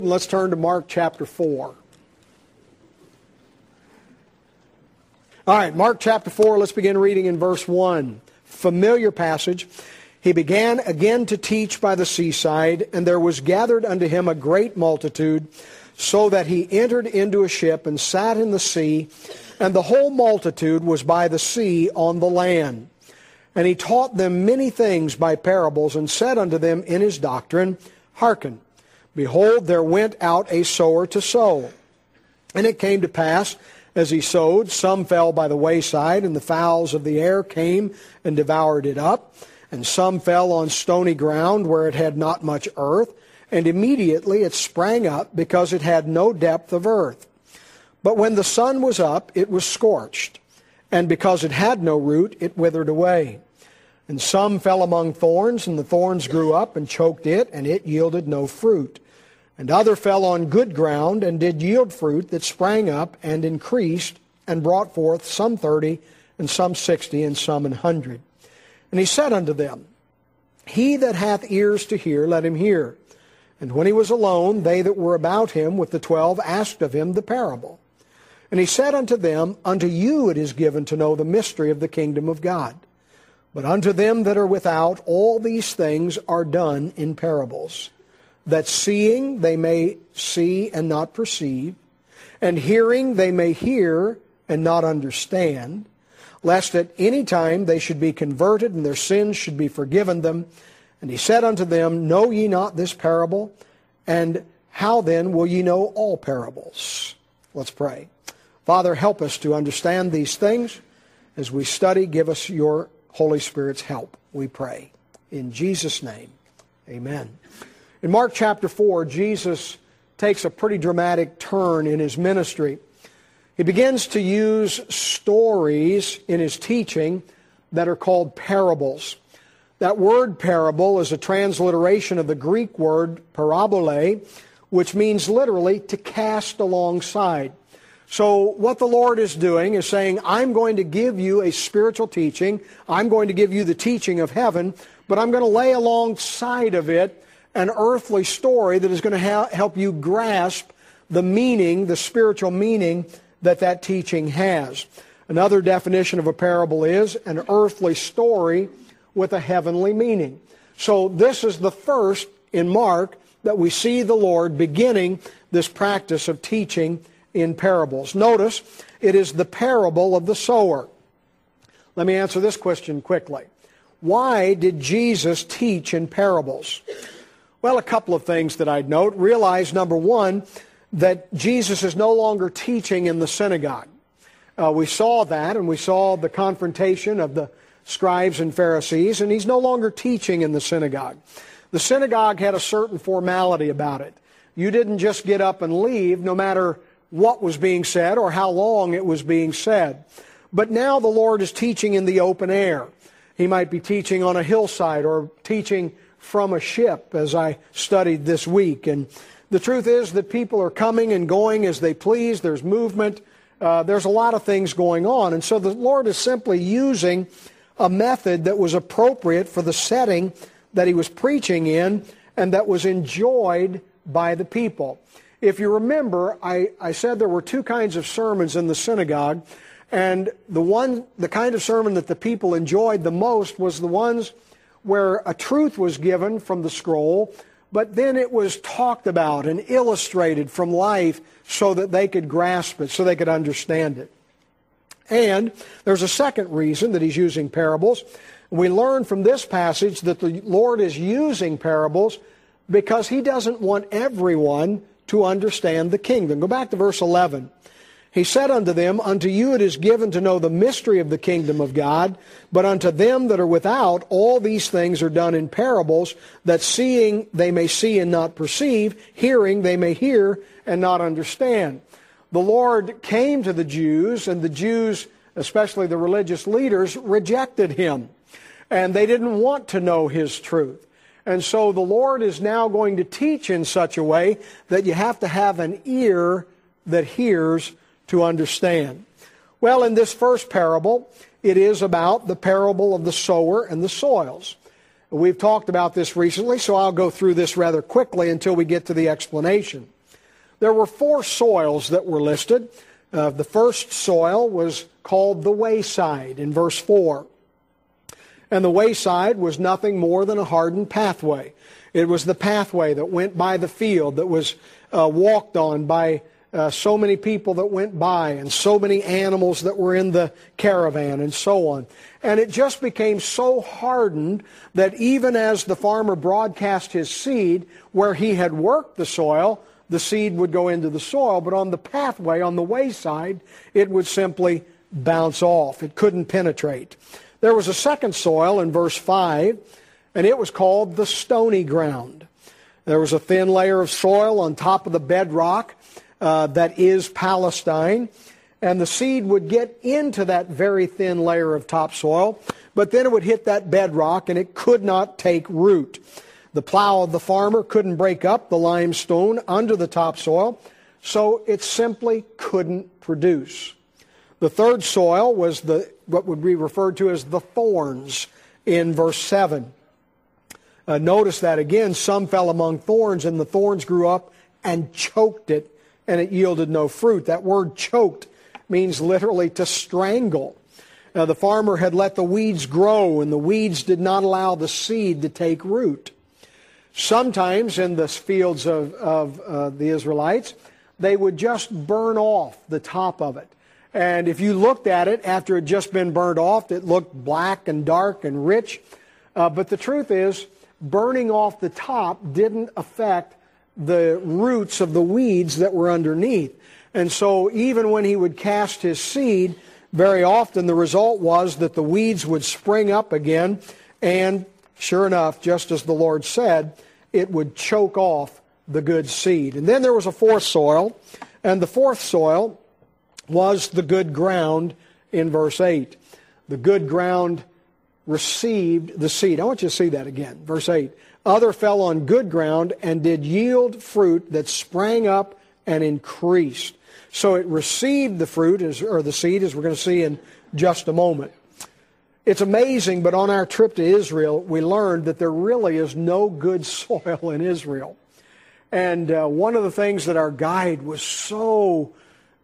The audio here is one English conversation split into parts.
Let's turn to Mark chapter 4. All right, Mark chapter 4, let's begin reading in verse 1. Familiar passage. He began again to teach by the seaside, and there was gathered unto him a great multitude, so that he entered into a ship and sat in the sea, and the whole multitude was by the sea on the land. And he taught them many things by parables, and said unto them in his doctrine, Hearken. Behold, there went out a sower to sow. And it came to pass, as he sowed, some fell by the wayside, and the fowls of the air came and devoured it up. And some fell on stony ground, where it had not much earth, and immediately it sprang up, because it had no depth of earth. But when the sun was up, it was scorched, and because it had no root, it withered away. And some fell among thorns, and the thorns grew up and choked it, and it yielded no fruit. And other fell on good ground, and did yield fruit that sprang up and increased, and brought forth some 30, and some 60, and some 100. And he said unto them, He that hath ears to hear, let him hear. And when he was alone, they that were about him with the 12 asked of him the parable. And he said unto them, Unto you it is given to know the mystery of the kingdom of God. But unto them that are without, all these things are done in parables, that seeing they may see and not perceive, and hearing they may hear and not understand, lest at any time they should be converted and their sins should be forgiven them. And he said unto them, Know ye not this parable? And how then will ye know all parables? Let's pray. Father, help us to understand these things. As we study, give us your Holy Spirit's help, we pray. In Jesus' name, amen. In Mark chapter 4, Jesus takes a pretty dramatic turn in his ministry. He begins to use stories in his teaching that are called parables. That word parable is a transliteration of the Greek word parabole, which means literally to cast alongside. So what the Lord is doing is saying, I'm going to give you a spiritual teaching. I'm going to give you the teaching of heaven, but I'm going to lay alongside of it an earthly story that is going to help you grasp the meaning, the spiritual meaning that teaching has. Another definition of a parable is an earthly story with a heavenly meaning. So this is the first in Mark that we see the Lord beginning this practice of teaching in parables. Notice, it is the parable of the sower. Let me answer this question quickly. Why did Jesus teach in parables? Well, a couple of things that I'd note. Realize, number one, that Jesus is no longer teaching in the synagogue. We saw that, and we saw the confrontation of the scribes and Pharisees, and he's no longer teaching in the synagogue. The synagogue had a certain formality about it. You didn't just get up and leave, no matter what was being said or how long it was being said. But now the Lord is teaching in the open air. He might be teaching on a hillside or teaching from a ship, as I studied this week. And the truth is that people are coming and going as they please. There's movement. There's a lot of things going on. And so the Lord is simply using a method that was appropriate for the setting that he was preaching in and that was enjoyed by the people. If you remember, I said there were two kinds of sermons in the synagogue, and the kind of sermon that the people enjoyed the most was the ones where a truth was given from the scroll, but then it was talked about and illustrated from life so that they could grasp it, so they could understand it. And there's a second reason that he's using parables. We learn from this passage that the Lord is using parables because he doesn't want everyone to understand the kingdom. Go back to verse 11. He said unto them, Unto you it is given to know the mystery of the kingdom of God, but unto them that are without, all these things are done in parables, that seeing they may see and not perceive, hearing they may hear and not understand. The Lord came to the Jews, and the Jews, especially the religious leaders, rejected him. And they didn't want to know his truth. And so the Lord is now going to teach in such a way that you have to have an ear that hears to understand. Well, in this first parable, it is about the parable of the sower and the soils. We've talked about this recently, so I'll go through this rather quickly until we get to the explanation. There were 4 soils that were listed. The first soil was called the wayside in verse 4. And the wayside was nothing more than a hardened pathway. It was the pathway that went by the field, that was walked on by so many people that went by, and so many animals that were in the caravan, and so on. And it just became so hardened that even as the farmer broadcast his seed, where he had worked the soil, the seed would go into the soil, but on the pathway, on the wayside, it would simply bounce off. It couldn't penetrate. There was a second soil in verse 5, and it was called the stony ground. There was a thin layer of soil on top of the bedrock that is Palestine, and the seed would get into that very thin layer of topsoil, but then it would hit that bedrock and it could not take root. The plow of the farmer couldn't break up the limestone under the topsoil, so it simply couldn't produce. The third soil was what would be referred to as the thorns in verse 7. Notice that again, some fell among thorns, and the thorns grew up and choked it, and it yielded no fruit. That word choked means literally to strangle. The farmer had let the weeds grow, and the weeds did not allow the seed to take root. Sometimes in the fields of the Israelites, they would just burn off the top of it. And if you looked at it after it had just been burned off, it looked black and dark and rich. But the truth is, burning off the top didn't affect the roots of the weeds that were underneath. And so even when he would cast his seed, very often the result was that the weeds would spring up again, and sure enough, just as the Lord said, it would choke off the good seed. And then there was a fourth soil, and the fourth soil was the good ground in verse 8. The good ground received the seed. I want you to see that again. Verse 8. Other fell on good ground and did yield fruit that sprang up and increased. So it received the fruit, or the seed, as we're going to see in just a moment. It's amazing, but on our trip to Israel, we learned that there really is no good soil in Israel. And one of the things that our guide was so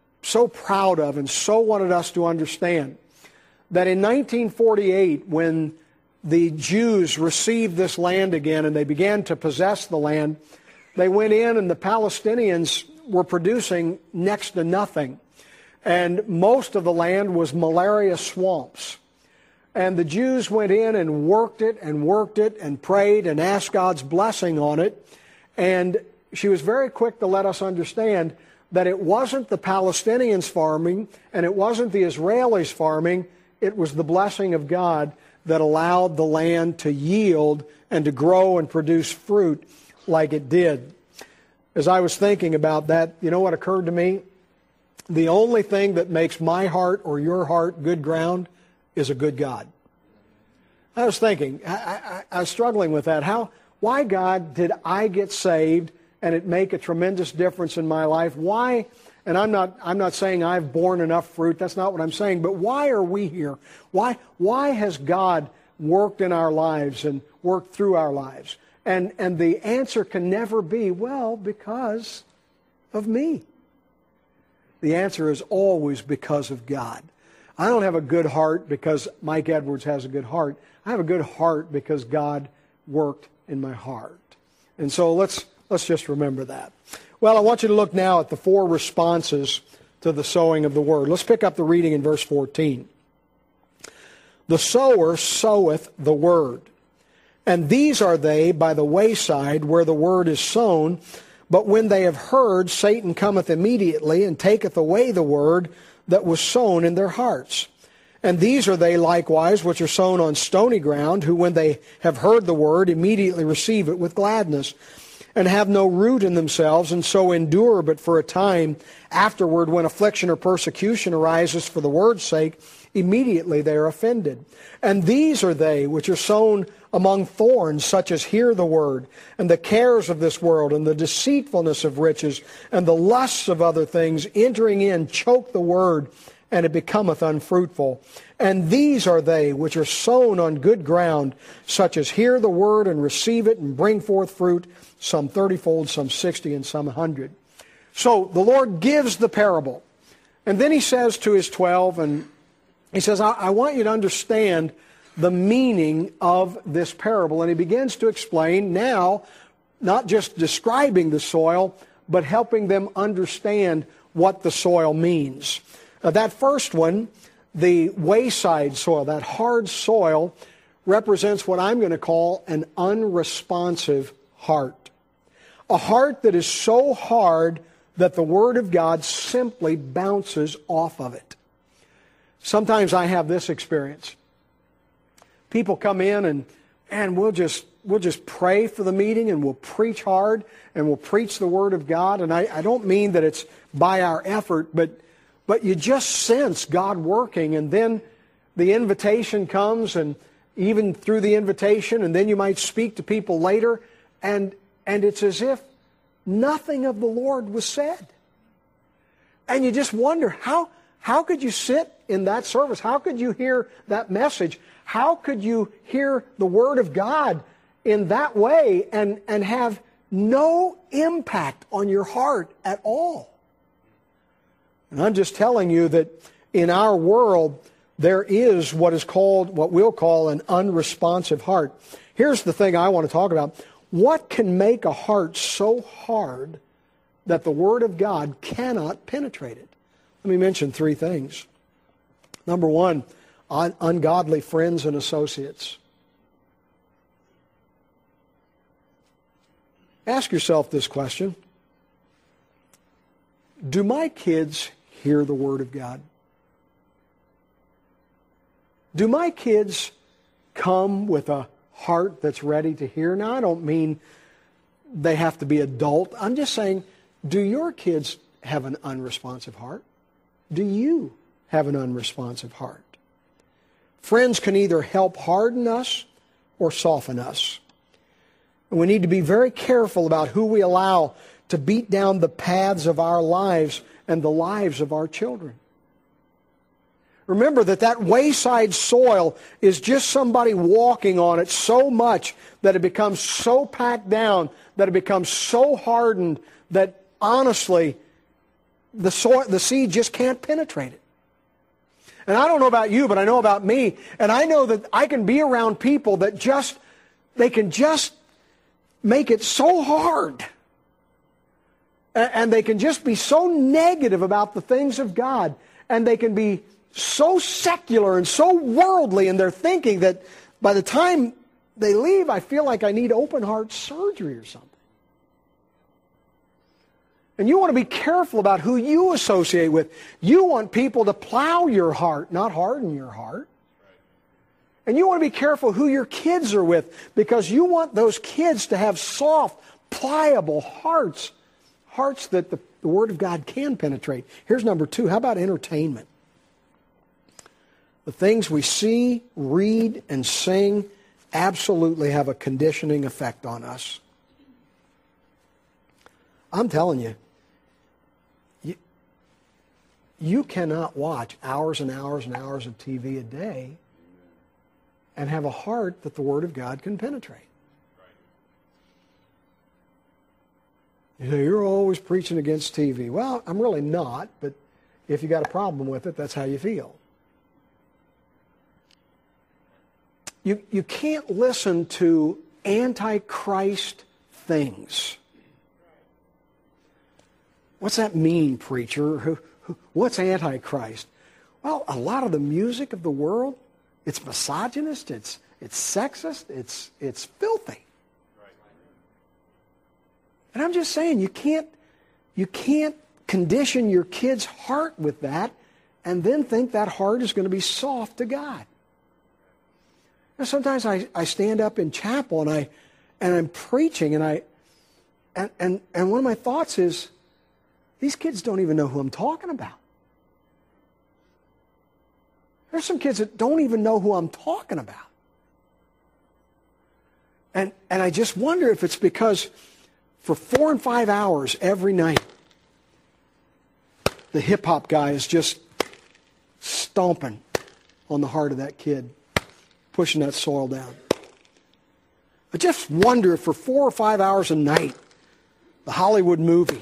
proud of and so wanted us to understand, that in 1948, when the Jews received this land again and they began to possess the land, they went in and the Palestinians were producing next to nothing. And most of the land was malaria swamps. And the Jews went in and worked it and prayed and asked God's blessing on it. And she was very quick to let us understand that it wasn't the Palestinians farming and it wasn't the Israelis farming, it was the blessing of God that allowed the land to yield and to grow and produce fruit like it did. As I was thinking about that, you know what occurred to me? The only thing that makes my heart or your heart good ground is a good God. I was thinking, I was struggling with that. Why, God, did I get saved and it make a tremendous difference in my life? Why? And I'm not saying I've borne enough fruit. That's not what I'm saying. But why are we here? Why has God worked in our lives and worked through our lives? And the answer can never be, well, because of me. The answer is always because of God. I don't have a good heart because Mike Edwards has a good heart. I have a good heart because God worked in my heart. And so let's just remember that. Well, I want you to look now at the 4 responses to the sowing of the word. Let's pick up the reading in verse 14. The sower soweth the word, and these are they by the wayside where the word is sown. But when they have heard, Satan cometh immediately and taketh away the word that was sown in their hearts. And these are they likewise which are sown on stony ground, who when they have heard the word immediately receive it with gladness, and have no root in themselves, and so endure but for a time. Afterward, when affliction or persecution arises for the word's sake, immediately they are offended. And these are they which are sown among thorns, such as hear the word, and the cares of this world, and the deceitfulness of riches, and the lusts of other things, entering in, choke the word, and it becometh unfruitful. And these are they which are sown on good ground, such as hear the word and receive it and bring forth fruit, some 30-fold, some 60, and some 100. So the Lord gives the parable. And then he says to his 12, and he says, I want you to understand the meaning of this parable. And he begins to explain now, not just describing the soil, but helping them understand what the soil means. That first one, the wayside soil, that hard soil, represents what I'm going to call an unresponsive heart. A heart that is so hard that the Word of God simply bounces off of it. Sometimes I have this experience. People come in and we'll just pray for the meeting, and we'll preach hard, and we'll preach the Word of God. And I don't mean that it's by our effort, but you just sense God working, and then the invitation comes, and even through the invitation, and then you might speak to people later, and it's as if nothing of the Lord was said. And you just wonder, how could you sit in that service? How could you hear that message? How could you hear the Word of God in that way and have no impact on your heart at all? And I'm just telling you that in our world, there is what we'll call an unresponsive heart. Here's the thing I want to talk about. What can make a heart so hard that the Word of God cannot penetrate it? Let me mention three things. Number one, ungodly friends and associates. Ask yourself this question. Do my kids hear the Word of God? Do my kids come with a heart that's ready to hear? Now, I don't mean they have to be adult. I'm just saying, do your kids have an unresponsive heart? Do you have an unresponsive heart? Friends can either help harden us or soften us. And we need to be very careful about who we allow to beat down the paths of our lives and the lives of our children. Remember that wayside soil is just somebody walking on it so much that it becomes so packed down, that it becomes so hardened that honestly, the seed just can't penetrate it. And I don't know about you, but I know about me, and I know that I can be around people that they can just make it so hard. And they can just be so negative about the things of God, and they can be so secular and so worldly in their thinking that by the time they leave, I feel like I need open heart surgery or something. And you want to be careful about who you associate with. You want people to plow your heart, not harden your heart. And you want to be careful who your kids are with, because you want those kids to have soft, pliable hearts, hearts that the Word of God can penetrate. Here's number two. How about entertainment? The things we see, read, and sing absolutely have a conditioning effect on us. I'm telling you, you cannot watch hours and hours and hours of TV a day and have a heart that the Word of God can penetrate. You know, you're always preaching against TV. Well, I'm really not, but if you got a problem with it, that's how you feel. You can't listen to antichrist things. What's that mean, preacher? What's antichrist? Well, a lot of the music of the world, it's misogynist, it's sexist, it's filthy. And I'm just saying, you can't condition your kid's heart with that and then think that heart is going to be soft to God. Now, sometimes I stand up in chapel and I'm preaching and one of my thoughts is, these kids don't even know who I'm talking about. There's some kids that don't even know who I'm talking about. And I just wonder if it's because for 4 and 5 hours every night, the hip-hop guy is just stomping on the heart of that kid, pushing that soil down. I just wonder if for 4 or 5 hours a night, the Hollywood movie,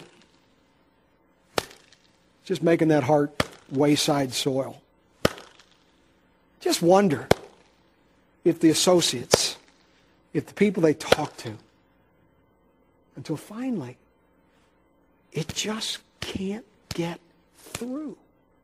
just making that heart wayside soil. Just wonder if the associates, if the people they talk to, until finally, it just can't get through.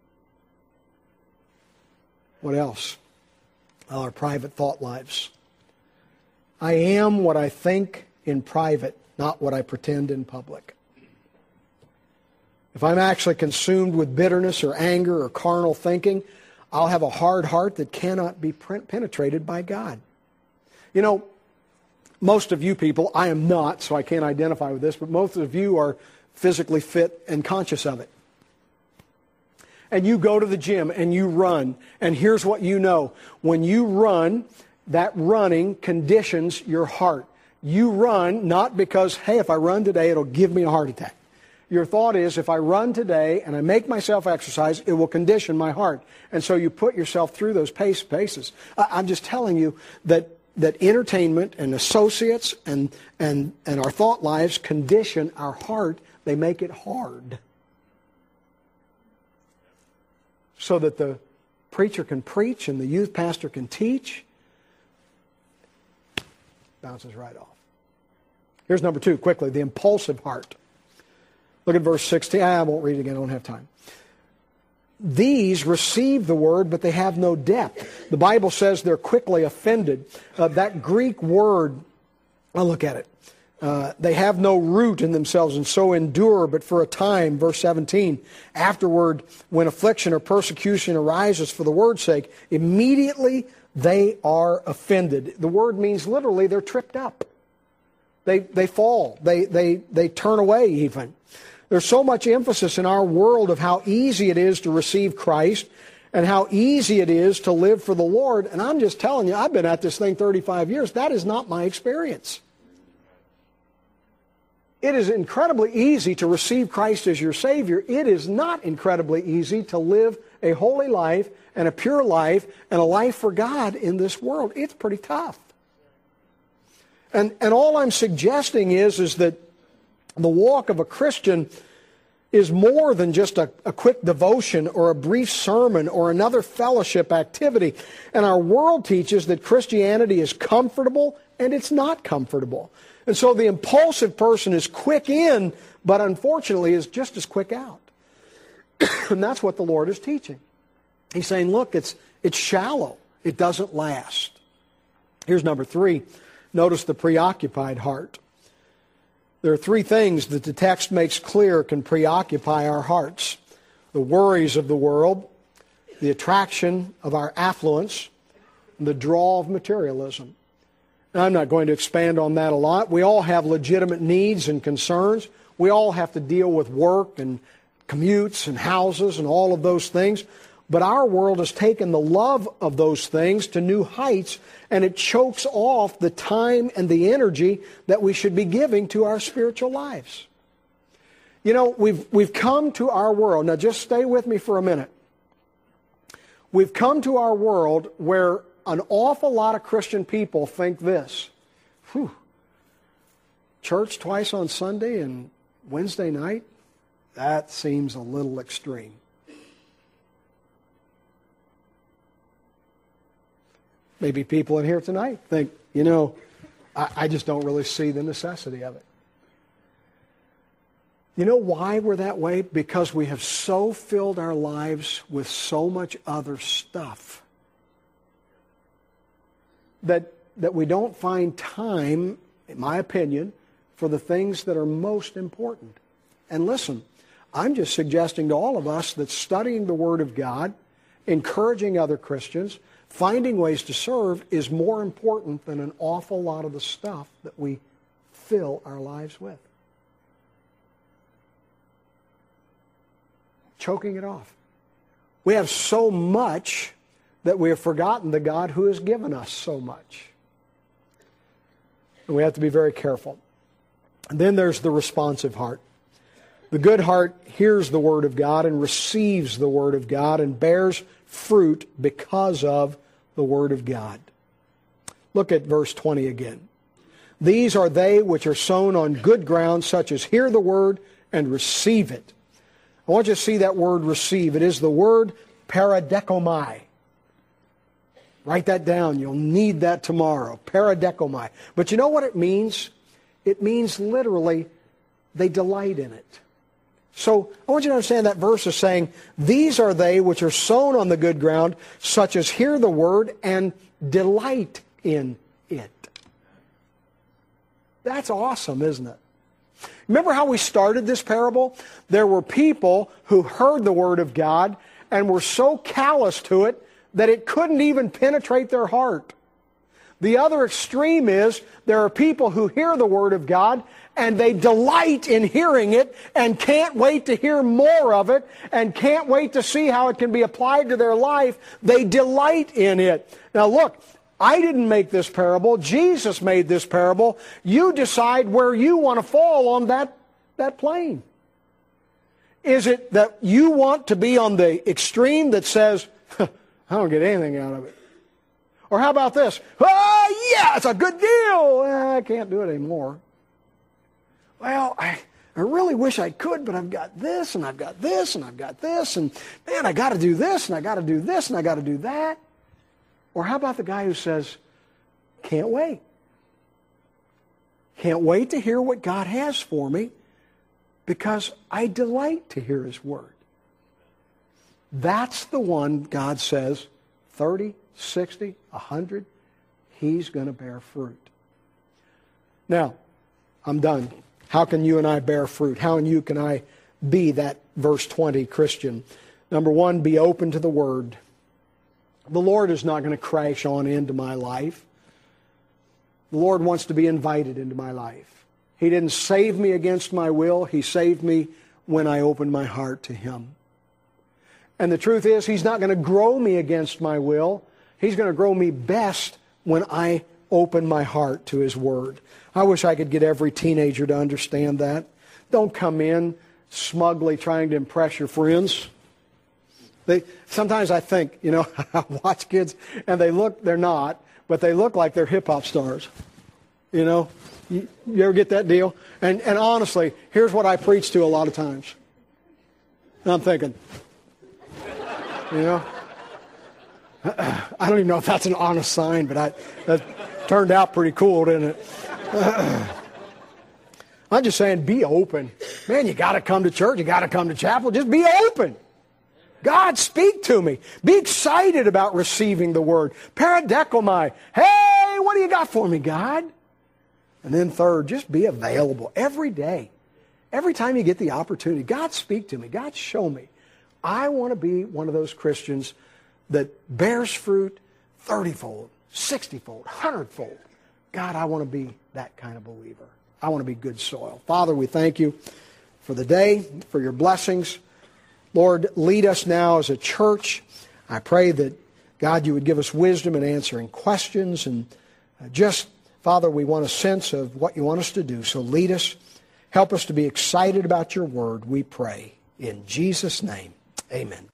What else? Well, our private thought lives. I am what I think in private, not what I pretend in public. If I'm actually consumed with bitterness or anger or carnal thinking, I'll have a hard heart that cannot be penetrated by God. You know, most of you people, I am not, so I can't identify with this, but most of you are physically fit and conscious of it. And you go to the gym and you run, and here's what you know. When you run, that running conditions your heart. You run not because, hey, if I run today, it'll give me a heart attack. Your thought is, if I run today and I make myself exercise, it will condition my heart. And so you put yourself through those paces. I'm just telling you that entertainment and associates and our thought lives condition our heart. They make it hard. So that the preacher can preach and the youth pastor can teach. Bounces right off. Here's number 2, quickly, the impulsive heart. Look at verse 16. I won't read it again, I don't have time. These receive the word, but they have no depth. The Bible says they're quickly offended. That Greek word, I'll look at it. They have no root in themselves and so endure, but for a time, verse 17. Afterward, when affliction or persecution arises for the word's sake, immediately they are offended. The word means literally they're tripped up. They fall. They turn away even. There's so much emphasis in our world of how easy it is to receive Christ and how easy it is to live for the Lord. And I'm just telling you, I've been at this thing 35 years. That is not my experience. It is incredibly easy to receive Christ as your Savior. It is not incredibly easy to live a holy life and a pure life and a life for God in this world. It's pretty tough. And all I'm suggesting is that the walk of a Christian is more than just a quick devotion or a brief sermon or another fellowship activity. And our world teaches that Christianity is comfortable, and it's not comfortable. And so the impulsive person is quick in, but unfortunately is just as quick out. And that's what the Lord is teaching. He's saying, look, it's shallow. It doesn't last. Here's number 3. Notice the preoccupied heart. There are 3 things that the text makes clear can preoccupy our hearts. The worries of the world, the attraction of our affluence, and the draw of materialism. Now, I'm not going to expand on that a lot. We all have legitimate needs and concerns. We all have to deal with work and commutes and houses and all of those things. But our world has taken the love of those things to new heights, and it chokes off the time and the energy that we should be giving to our spiritual lives. You know, we've come to our world. Now, just stay with me for a minute. We've come to our world where an awful lot of Christian people think this. Church twice on Sunday and Wednesday night? That seems a little extreme. Maybe people in here tonight think, you know, I just don't really see the necessity of it. You know why we're that way? Because we have so filled our lives with so much other stuff that we don't find time, in my opinion, for the things that are most important. And listen, I'm just suggesting to all of us that studying the Word of God, encouraging other Christians, finding ways to serve is more important than an awful lot of the stuff that we fill our lives with. Choking it off. We have so much that we have forgotten the God who has given us so much. And we have to be very careful. And then there's the responsive heart. The good heart hears the Word of God and receives the Word of God and bears fruit because of the Word of God. Look at verse 20 again. These are they which are sown on good ground, such as hear the Word and receive it. I want you to see that word receive. It is the word paradekomai. Write that down. You'll need that tomorrow. Paradekomai. But you know what it means? It means literally they delight in it. So I want you to understand that verse is saying, these are they which are sown on the good ground, such as hear the word and delight in it. That's awesome, isn't it? Remember how we started this parable? There were people who heard the Word of God and were so callous to it that it couldn't even penetrate their heart. The other extreme is there are people who hear the Word of God and they delight in hearing it and can't wait to hear more of it and can't wait to see how it can be applied to their life. They delight in it. Now look, I didn't make this parable. Jesus made this parable. You decide where you want to fall on that plane. Is it that you want to be on the extreme that says, I don't get anything out of it? Or how about this? Oh, yeah, it's a good deal. I can't do it anymore. Well, I really wish I could, but I've got this, and I've got this, and I've got this, and man, I got to do this, and I got to do this, and I got to do that. Or how about the guy who says, can't wait. Can't wait to hear what God has for me because I delight to hear His Word. That's the one God says, 30, 60, 100, he's going to bear fruit. Now, I'm done. How can you and I bear fruit? How can I be that verse 20 Christian? Number one, be open to the Word. The Lord is not going to crash on into my life. The Lord wants to be invited into my life. He didn't save me against my will. He saved me when I opened my heart to Him. And the truth is, He's not going to grow me against my will. He's going to grow me best when I open my heart to His Word. I wish I could get every teenager to understand that. Don't come in smugly trying to impress your friends. Sometimes I think, I watch kids and they're not, but they look like they're hip-hop stars. You ever get that deal? And honestly, here's what I preach to a lot of times. And I'm thinking, I don't even know if that's an honest sign, but that turned out pretty cool, didn't it? I'm just saying, be open. Man, you got to come to church. You got to come to chapel. Just be open. God, speak to me. Be excited about receiving the Word. Paradekomai. Hey, what do you got for me, God? And then third, just be available every day. Every time you get the opportunity, God, speak to me. God, show me. I want to be one of those Christians that bears fruit 30-fold, 60-fold, 100-fold. God, I want to be that kind of believer. I want to be good soil. Father, we thank you for the day, for your blessings. Lord, lead us now as a church. I pray that, God, you would give us wisdom in answering questions. And Father, we want a sense of what you want us to do. So lead us. Help us to be excited about your word, we pray. In Jesus' name, amen.